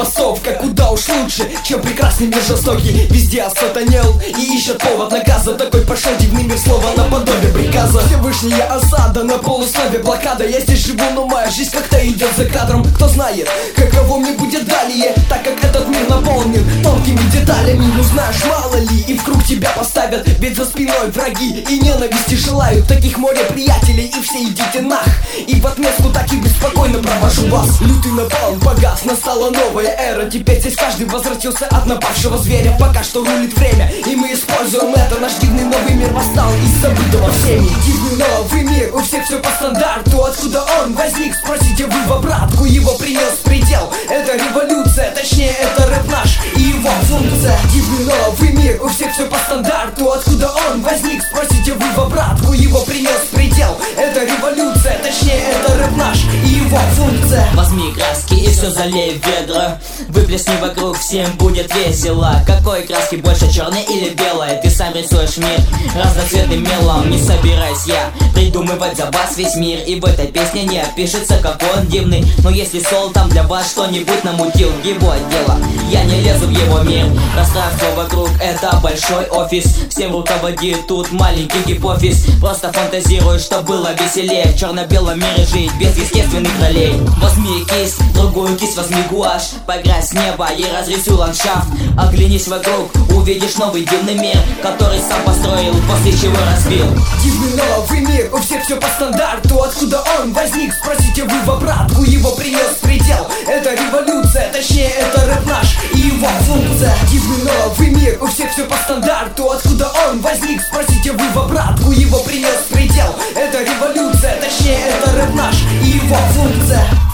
массовка куда уж лучше, чем прекрасный мир жестокий. Везде осатанел и ищет повод наказа. Такой пошел дивный мир, слово наподобие приказа. Всевышняя осада, на полуслове блокада. Я здесь живу, но моя жизнь как-то идет за кадром. Кто знает, каково мне будет далее, так как этот мир наполнен тонкими деталями. Ну знаешь, мало ли, и в круг тебя поставят, ведь за спиной враги и ненависти желают. Таких море приятелей, и все идите нах. И в отместку так и беспокойно провожу вас. Лютый напал, погас, настала новая эра. Теперь здесь каждый возвратился от напавшего зверя. Пока что рулит время, и мы используем это. Наш дивный новый мир восстал из забытого всеми. Дивный новый мир, у всех все по стандарту. Откуда он возник, спросите вы в обратку. Его принес предел, это революция, точнее это рэп наш и его функция. Дивный новый мир, у всех все по стандарту. Откуда он возник, спросите вы в обратку. Его принес предел, это революция, точнее это рэп наш и его функция. Возьми краски и все залей в ведро. Выплесни вокруг, всем будет весело. Какой краски больше, черной или белой? Ты сам рисуешь мир разноцветным мелом. Не собираюсь я придумывать за вас весь мир. И в этой песне не опишется, какой он дивный. Но если Сол там для вас что-нибудь намутил, его дело, я не лезу в его мир. Пространство вокруг это большой офис. Всем руководит тут маленький гипофиз. Просто фантазирую, что было веселее в черно-белом мире жить без естественных ролей. Возьми кисть, другую кисть возьми гуашь. Покрась небо и разрисуй ландшафт. Оглянись вокруг, увидишь новый дивный мир, который сам построил, после чего разбил. Дивный новый мир, у всех все по стандарту. Откуда он возник, спросите вы в обратку. Его принес предел, это революция, точнее это рэп наш и его функция. Дивный новый мир, у всех все по стандарту. Откуда он возник, спросите вы в обратку. Его принес предел, это революция, точнее это рэп наш и его функция.